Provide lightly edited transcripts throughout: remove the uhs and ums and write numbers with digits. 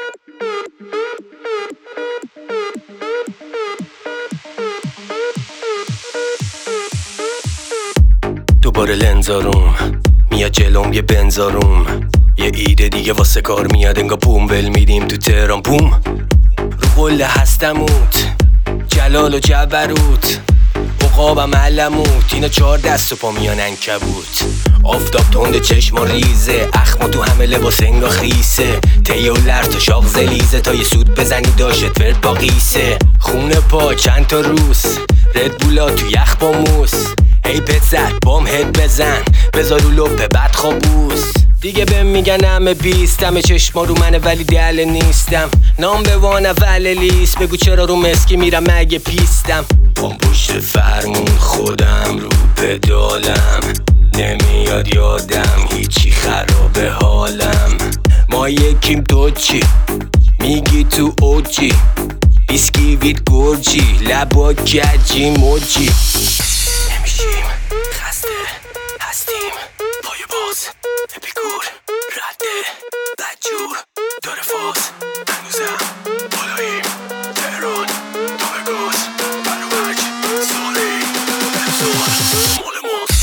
دوباره لنزاروم میاد جلوم یه بنزاروم، یه ایده دیگه واسه کار میاد انگا بوم ول میدیم تو تهران بوم. رو قله هستموت جلال و جبروت عقابم علموت، اینا 4 دست و پا میان عنکبوت. آفتاب تند چشم و ریزه، اخما تو همه لباس انگا خیسه، تیه و لرت و شاق زلیزه، تا یه سود بزنی داشت ورد با قیسه. خونه پا چند تا روس ردبولا تو یخ با موس، ای پسر بام هد بزن بذار رو لپه بد خوابوس. دیگه بهم میگن همه بیست، همه چشما رو منه ولی دل نیستم، نام به وانه ولی لیست، بگو چرا رو مسکی میرم مگه پیستم. پام پشت فرمون خودم رو پدالم، نمیاد یادم هیچی خرابه حالم. ما یکیم تو چی میگی تو اوجی، بیسکیویت گرجی لبا کجی موجی. نمیشیم خسته هستیم پای باز اپیکور رده بدجور داره فاز، هنوزم بالاییم تهران دامه گاز برامج سالی امسال مال ماست.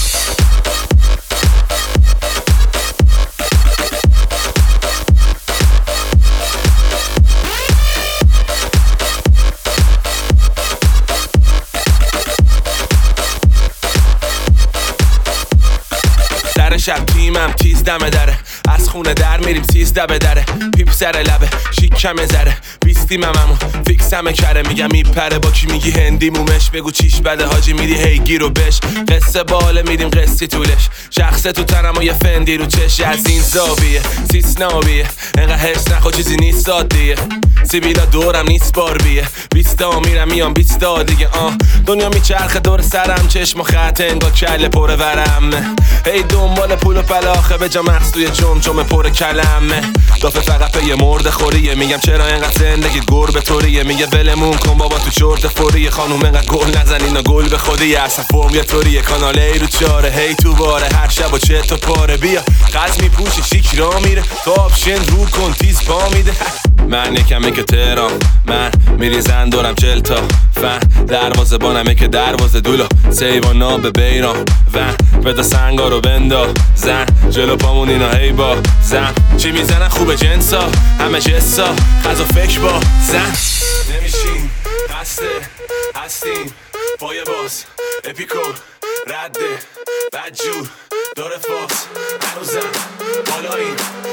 سر شب تیمم تیز دمه داره، از خونه در میریم 13 به دره، پیپ سر لبه شیکمه زره، بیستیمممون فیکسمه کره، میگم میپره با کی میگی هندی مومش، بگو چیش بده حاجی میدی هی گیرو بش، قصه باله میدیم قصی طولش، شخصه تو تنم و یه فندی رو چش، از این زاویه سیسنابیه انقدر حس نخوا چیزی نیست سادیه، سیبیلا دورم نیست باربیه، 20 میرم میام 20 دیگه دنیا میچرخه دور سرم، چشم و خط انگار کله پر ورم، هی دنبال پول و پلاخه به جا مغز توی جمجمه پر کلمه، دافه فقط به یه مرد خوریه، میگم چرا اینقدر زندگی گربه طوریه، میگه ولمون کن بابا تو چرت فوریه، خانوم اینقدر گل نزن اینا گل به خودیه، اصلا فرم یه طوریه، کانال ای رو چاره هی تو باره، هر شب و چه تو پاره، بیا قز میپوشه شیک را میره، تو آپشن رو کن تیز پا میده. من یکمه که تهران من میریزن دورم 40 تا فن، دروازه بانمه که دروازه دولا سیوانا به بیران ون، بدا سنگا رو بندا زن جلو پامون اینا هی با زن، چی میزنن خوبه جنسا همه جسا خز و فکر با زن. نمیشیم خسته هستیم پای باز اپیکور رده بدجور داره فاز، هنوزم بالاییم